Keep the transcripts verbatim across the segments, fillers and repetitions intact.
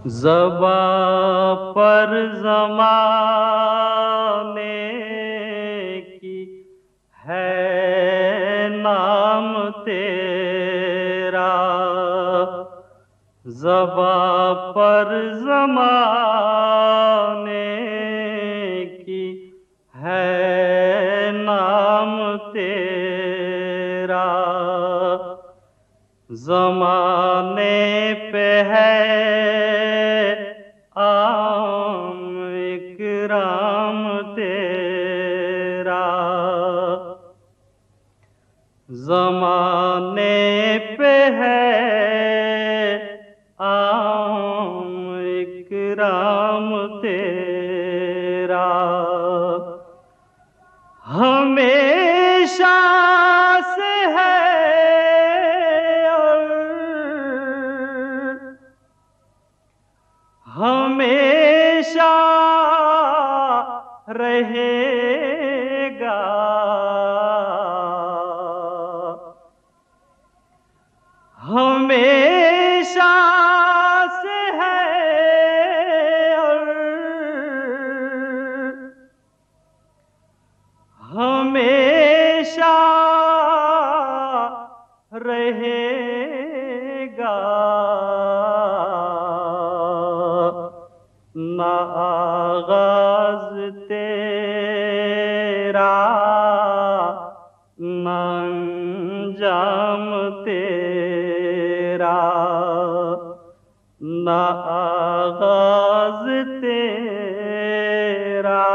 زباں پر زمانے کی ہے نام تیرا، زباں پر زمانے کی ہے نام تیرا، زمانے پہ ہے عام اکرام تیرا، زمانے پہ ہے عام اکرام تیرا، ہمیشہ سے ہے اور ہمیشہ رہے گا، ہمیشہ سے ہے اور ہمیشہ رہے گا، نہ آغاز تیرا نہ انجام تیرا، نہ آغاز تیرا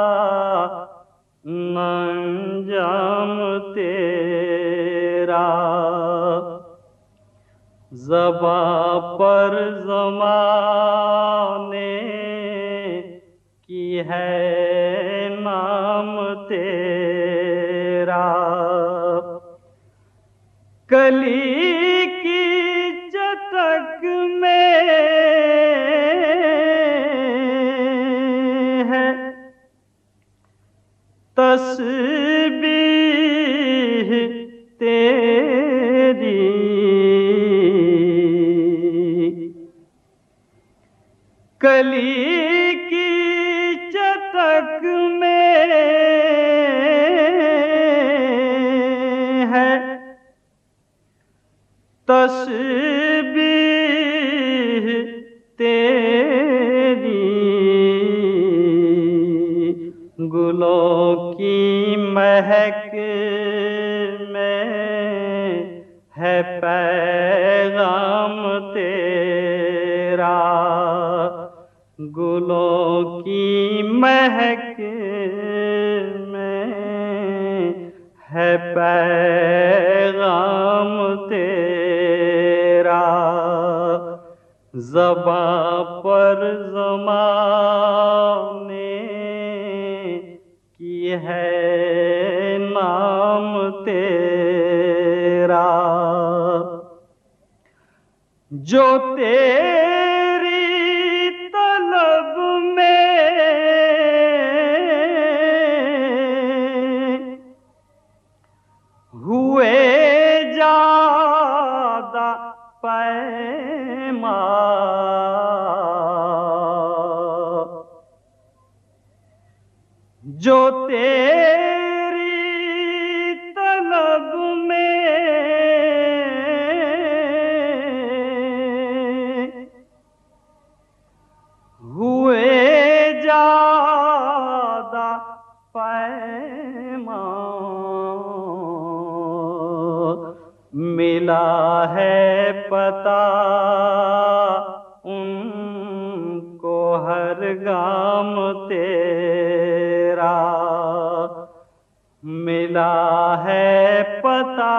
نہ انجام تیرا، زباں پر زمانے کی ہے نام تیرا، کلی کی چٹک میں ہے تسبیح تیری، کلی کی چٹک میں ہے تسبیح تیری، گلوں کی مہک میں ہے پیغام تیرا، گلوں کی مہک میں ہے پیغام تیرا، زباں پر زمانے کی ہے نام تیرا، جو تیری طلب میں ہوئے زیادہ پیماں، جو تیری طلب میں ہوئے زیادہ پیماں، ملا ہے پتہ ان کو ہر گام تیرا، ملا ہے پتہ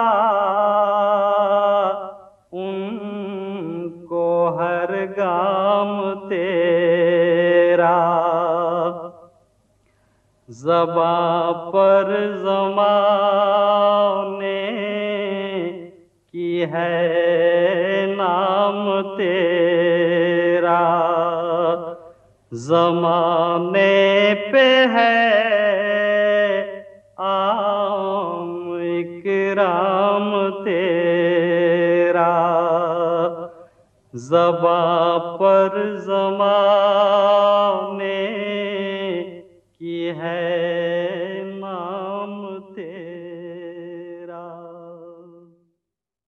ان کو ہر گام تیرا، زباں پر زمانے کی ہے نام تیرا، زمانے پہ ہے عام اکرام تیرا، زباں پر زمانے کی ہے نام تیرا